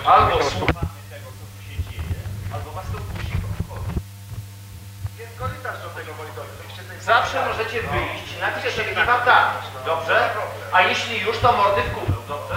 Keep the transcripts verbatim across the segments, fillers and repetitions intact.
Albo słuchamy tego, co tu się dzieje, albo was to musi obchodzić. Jest korytarz do tego monitoru. Zawsze możecie wyjść, napisać sobie nie wam dać, dobrze? A jeśli już, to mordy w kubeł, dobrze?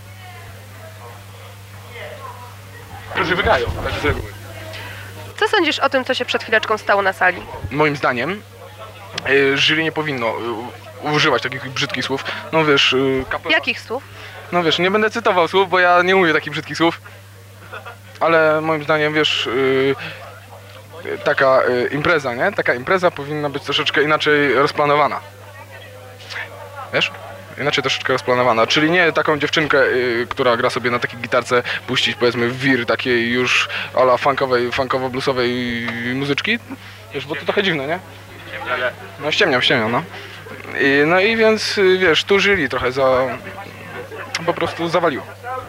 Już wygają, tak z reguły. Co sądzisz o tym, co się przed chwileczką stało na sali? Moim zdaniem y, jury nie powinno y, używać takich brzydkich słów. No wiesz, y, kapela... Jakich słów? No wiesz, nie będę cytował słów, bo ja nie mówię takich brzydkich słów. Ale moim zdaniem, wiesz, y, y, taka y, impreza, nie? Taka impreza powinna być troszeczkę inaczej rozplanowana. Wiesz? Inaczej troszeczkę rozplanowana, czyli nie taką dziewczynkę, y, która gra sobie na takiej gitarce, puścić powiedzmy wir takiej już ala funkowej, funkowo-bluesowej muzyczki, wiesz, bo to trochę dziwne, nie? No ściemniam, ściemniam, no. I, no i więc, y, wiesz, tu jury trochę za... po prostu zawaliło.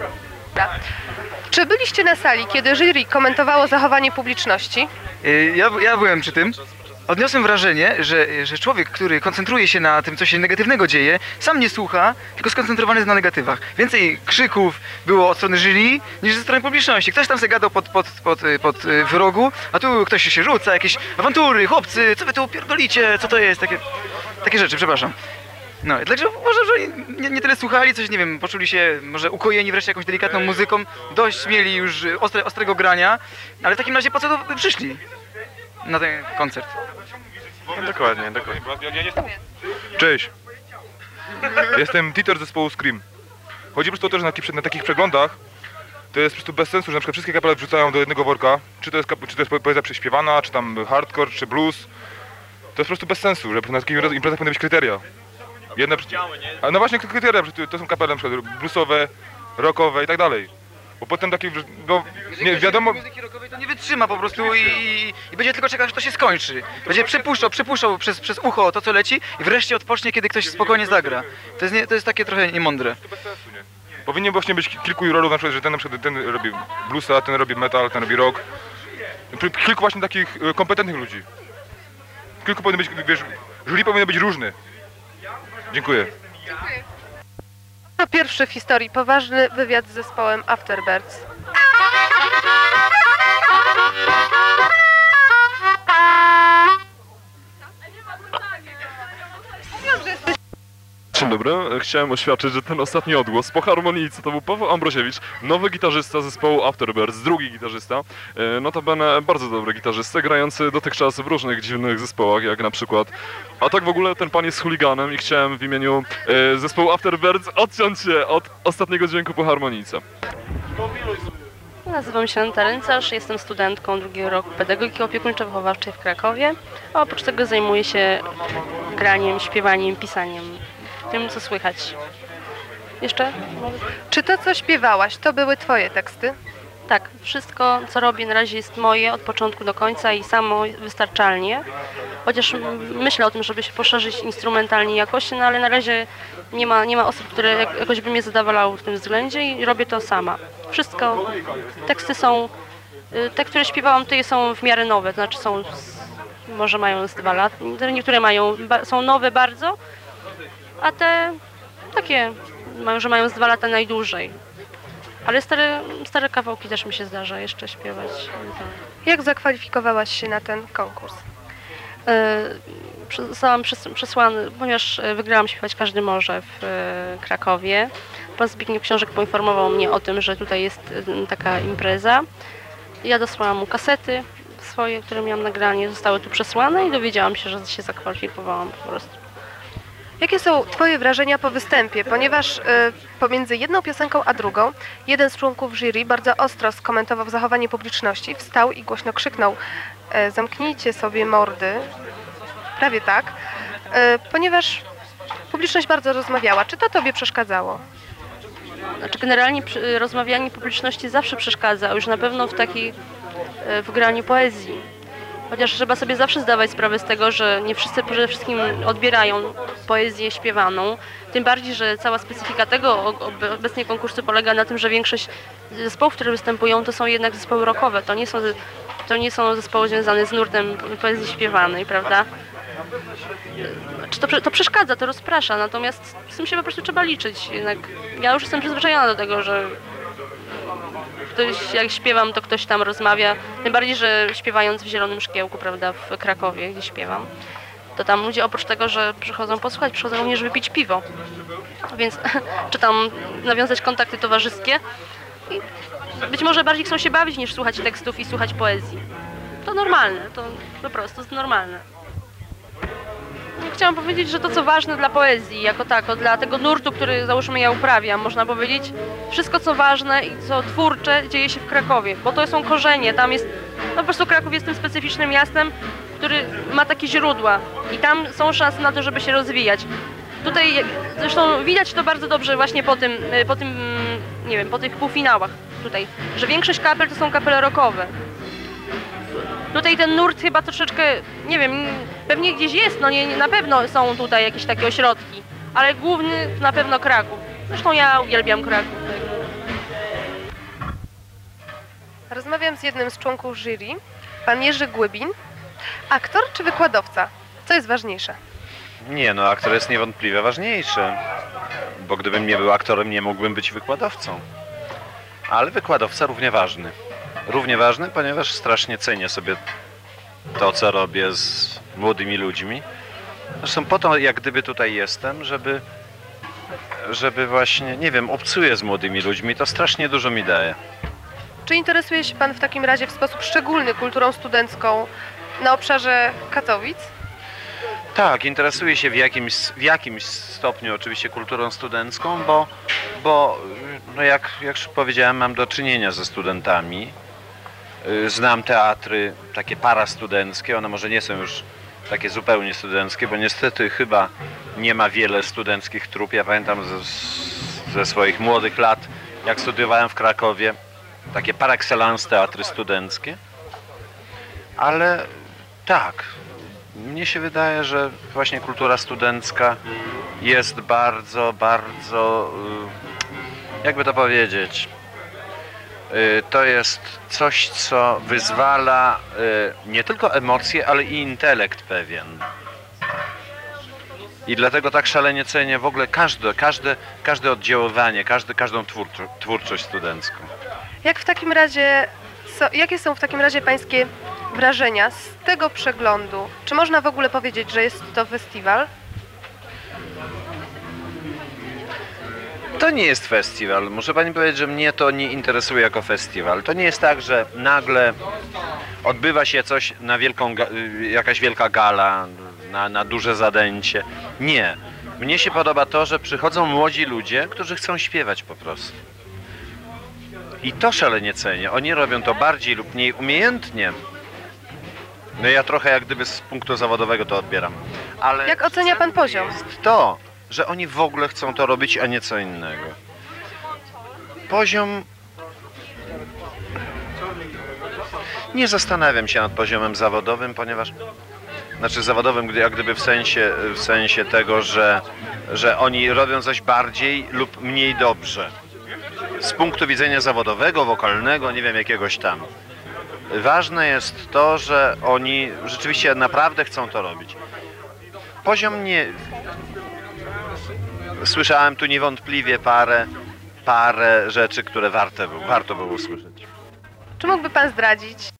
Czy byliście na sali, kiedy jury komentowało zachowanie publiczności? Ja, ja byłem przy tym. Odniosłem wrażenie, że, że człowiek, który koncentruje się na tym, co się negatywnego dzieje, sam nie słucha, tylko skoncentrowany jest na negatywach. Więcej krzyków było od strony jury niż ze strony publiczności. Ktoś tam se gadał pod, pod, pod, pod w rogu, a tu ktoś się rzuca, jakieś awantury, chłopcy, co wy tu pierdolicie, co to jest, takie, takie rzeczy, przepraszam. No, dlaczego uważam, że nie, nie tyle słuchali, coś, nie wiem, poczuli się może ukojeni wreszcie jakąś delikatną muzyką, dość mieli już ostre, ostrego grania, ale w takim razie po co to przyszli na ten koncert? No, dokładnie, dokładnie. Cześć. Jestem Titor zespołu Scream. Chodzi po prostu o to, że na, takich, na takich przeglądach to jest po prostu bez sensu, że na przykład wszystkie kapele wrzucają do jednego worka. Czy to jest, czy to jest poezja prześpiewana, czy tam hardcore, czy blues. To jest po prostu bez sensu, że na takich imprezach powinny być kryteria. Jedne, a no właśnie kryteria, to są kapele na przykład bluesowe, rockowe i tak dalej. Bo potem takie, no nie wiadomo... Muzyki rockowej to nie wytrzyma po prostu i, i będzie tylko czekać, aż to się skończy. Będzie przepuszczał, przepuszczał przez, przez ucho to, co leci i wreszcie odpocznie, kiedy ktoś spokojnie zagra. To jest, nie, to jest takie trochę niemądre. To bez sensu, nie? Powinien właśnie być kilku jurorów, na przykład, że ten na przykład ten robi bluesa, ten robi metal, ten robi rock. Kilku właśnie takich kompetentnych ludzi. Kilku powinno być, wiesz, jury powinno być różny. Dziękuję. To pierwszy w historii poważny wywiad z zespołem Afterbirds. Dzień dobry, chciałem oświadczyć, że ten ostatni odgłos po harmonijce to był Paweł Ambrosiewicz, nowy gitarzysta zespołu Afterbirds, drugi gitarzysta, notabene bardzo dobry gitarzysta, grający dotychczas w różnych dziwnych zespołach, jak na przykład, a tak w ogóle ten pan jest chuliganem i chciałem w imieniu e, zespołu Afterbirds odciąć się od ostatniego dźwięku po harmonijce. Nazywam się Aneta Ręcarz, jestem studentką drugiego roku pedagogiki opiekuńczo-wychowawczej w Krakowie, a oprócz tego zajmuję się graniem, śpiewaniem, pisaniem. Tym, co słychać. Jeszcze? Czy to, co śpiewałaś, to były twoje teksty? Tak, wszystko, co robię na razie jest moje od początku do końca i samo wystarczalnie. Chociaż myślę o tym, żeby się poszerzyć instrumentalnie jakoś, no ale na razie nie ma, nie ma osób, które jakoś by mnie zadowalały w tym względzie i robię to sama. Wszystko, teksty są, te, które śpiewałam tutaj są w miarę nowe, to znaczy są, może mają z dwa lata, niektóre mają, są nowe bardzo, a te takie, że mają z dwa lata najdłużej. Ale stare, stare kawałki też mi się zdarza jeszcze śpiewać. Jak zakwalifikowałaś się na ten konkurs? Yy, zostałam przesłany, ponieważ wygrałam Śpiewać Każdy Może w yy, Krakowie. Pan Zbigniew Książek poinformował mnie o tym, że tutaj jest yy, taka impreza. Ja dosłałam mu kasety swoje, które miałam nagranie, zostały tu przesłane i dowiedziałam się, że się zakwalifikowałam po prostu. Jakie są twoje wrażenia po występie? Ponieważ y, pomiędzy jedną piosenką a drugą jeden z członków jury bardzo ostro skomentował zachowanie publiczności, wstał i głośno krzyknął y, zamknijcie sobie mordy, prawie tak, y, ponieważ publiczność bardzo rozmawiała. Czy to tobie przeszkadzało? Znaczy generalnie przy, rozmawianie publiczności zawsze przeszkadza, a już na pewno w takiej y, w graniu poezji. Chociaż trzeba sobie zawsze zdawać sprawę z tego, że nie wszyscy przede wszystkim odbierają poezję śpiewaną. Tym bardziej, że cała specyfika tego obecnie konkursu polega na tym, że większość zespołów, które występują, to są jednak zespoły rockowe. To nie są, to nie są zespoły związane z nurtem poezji śpiewanej, prawda? To, to przeszkadza, to rozprasza, natomiast z tym się po prostu trzeba liczyć. Jednak ja już jestem przyzwyczajona do tego, że ktoś, jak śpiewam, to ktoś tam rozmawia. Tym bardziej, że śpiewając w Zielonym Szkiełku, prawda, w Krakowie, gdzie śpiewam, to tam ludzie oprócz tego, że przychodzą posłuchać, przychodzą również wypić piwo. Więc czy tam nawiązać kontakty towarzyskie. I być może bardziej chcą się bawić niż słuchać tekstów i słuchać poezji. To normalne, to po prostu jest normalne. Chciałam powiedzieć, że to co ważne dla poezji, jako tako, dla tego nurtu, który załóżmy ja uprawiam, można powiedzieć, wszystko co ważne i co twórcze dzieje się w Krakowie, bo to są korzenie, tam jest, no po prostu Kraków jest tym specyficznym miastem, który ma takie źródła i tam są szanse na to, żeby się rozwijać. Tutaj zresztą widać to bardzo dobrze właśnie po tym, po tym, nie wiem, po tych półfinałach tutaj, że większość kapel to są kapele rockowe. Tutaj ten nurt chyba troszeczkę, nie wiem, pewnie gdzieś jest, no nie, na pewno są tutaj jakieś takie ośrodki, ale główny na pewno Kraków. Zresztą ja uwielbiam Kraków. Rozmawiam z jednym z członków jury, pan Jerzy Głybin. Aktor czy wykładowca? Co jest ważniejsze? Nie, no aktor jest niewątpliwie ważniejszy, bo gdybym nie był aktorem, nie mógłbym być wykładowcą. Ale wykładowca równie ważny. Równie ważny, ponieważ strasznie cenię sobie to, co robię z młodymi ludźmi. Zresztą po to, jak gdyby tutaj jestem, żeby, żeby właśnie, nie wiem, obcuję z młodymi ludźmi, to strasznie dużo mi daje. Czy interesuje się pan w takim razie w sposób szczególny kulturą studencką na obszarze Katowic? Tak, interesuję się w jakimś, w jakimś stopniu oczywiście kulturą studencką, bo, bo no jak, jak już powiedziałem, mam do czynienia ze studentami. Znam teatry takie parastudenckie, one może nie są już takie zupełnie studenckie, bo niestety chyba nie ma wiele studenckich trup. Ja pamiętam ze, ze swoich młodych lat, jak studiowałem w Krakowie, takie par excellence teatry studenckie. Ale tak, mnie się wydaje, że właśnie kultura studencka jest bardzo, bardzo, jakby to powiedzieć, to jest coś, co wyzwala nie tylko emocje, ale i intelekt pewien. I dlatego tak szalenie cenię w ogóle każde, każde, każde oddziaływanie, każde, każdą twórczo, twórczość studencką. Jak w takim razie, so, jakie są w takim razie pańskie wrażenia z tego przeglądu? Czy można w ogóle powiedzieć, że jest to festiwal? To nie jest festiwal. Muszę pani powiedzieć, że mnie to nie interesuje jako festiwal. To nie jest tak, że nagle odbywa się coś na wielką, jakaś wielka gala, na, na duże zadęcie. Nie. Mnie się podoba to, że przychodzą młodzi ludzie, którzy chcą śpiewać po prostu. I to szalenie cenię. Oni robią to bardziej lub mniej umiejętnie. No ja trochę jak gdyby z punktu zawodowego to odbieram. Ale jak ocenia pan poziom? Jest to, że oni w ogóle chcą to robić, a nie co innego. Poziom... Nie zastanawiam się nad poziomem zawodowym, ponieważ... Znaczy zawodowym, jak gdyby w sensie, w sensie tego, że, że oni robią coś bardziej lub mniej dobrze. Z punktu widzenia zawodowego, wokalnego, nie wiem, jakiegoś tam. Ważne jest to, że oni rzeczywiście naprawdę chcą to robić. Poziom nie... Słyszałem tu niewątpliwie parę, parę rzeczy, które warte, warto było usłyszeć. Czy mógłby pan zdradzić,